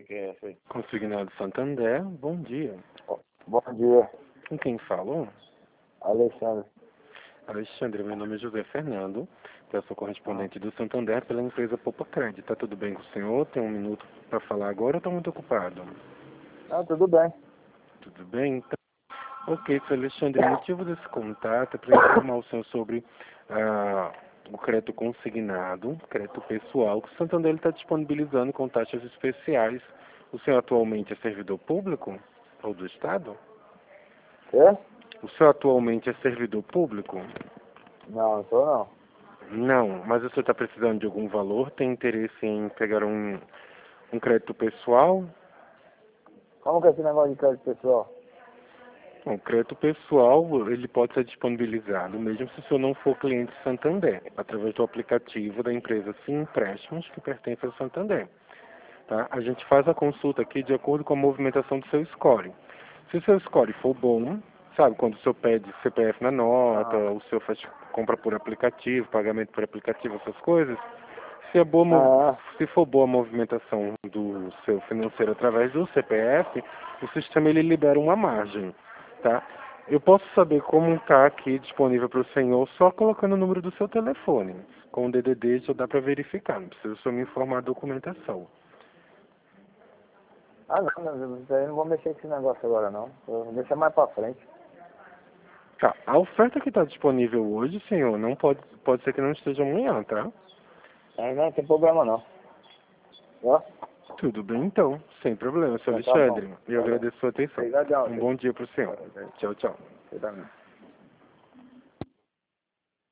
que é essa aí? Consignado Santander, bom dia. Bom dia, Com quem falou? Alexandre. Alexandre, meu nome é José Fernando, eu sou correspondente Ah. do Santander pela empresa Poupa Crédito. Tá tudo bem com o senhor? Tem um minuto para falar agora ou está muito ocupado? Ah, tudo bem. Tudo bem? Então, ok, seu Alexandre, o motivo desse contato é para informar o senhor sobre o crédito consignado, crédito pessoal, que o Santander está disponibilizando com taxas especiais. O senhor atualmente é servidor público ou do Estado? É? O senhor atualmente é servidor público? Não tô não. Não, mas o senhor está precisando de algum valor? Tem interesse em pegar um crédito pessoal? Como que é esse negócio de crédito pessoal? O crédito pessoal, ele pode ser disponibilizado, mesmo se o senhor não for cliente Santander, através do aplicativo da empresa Sim Empréstimos, que pertence ao Santander. Tá? A gente faz a consulta aqui de acordo com a movimentação do seu score. Se o seu score for bom, sabe, quando o senhor pede CPF na nota, Ah. o senhor faz compra por aplicativo, pagamento por aplicativo, essas coisas, se, é boa, Ah. se for boa a movimentação do seu financeiro através do CPF, o sistema ele libera uma margem, tá? Eu posso saber como está aqui disponível para o senhor só colocando o número do seu telefone. Com o DDD já dá para verificar, não precisa só me informar a documentação. Ah, não, isso aí eu não vou mexer com esse negócio agora não. Eu vou deixar mais pra frente. Tá, a oferta que está disponível hoje, senhor, não pode ser que não esteja amanhã, tá? Aí não tem problema não. Ó, Tudo bem então, sem problema, senhor já tá bom. Alexandre. Eu Valeu. agradeço a sua atenção. Obrigadão, Um filho. bom dia para o senhor. Tchau, tchau. Você também.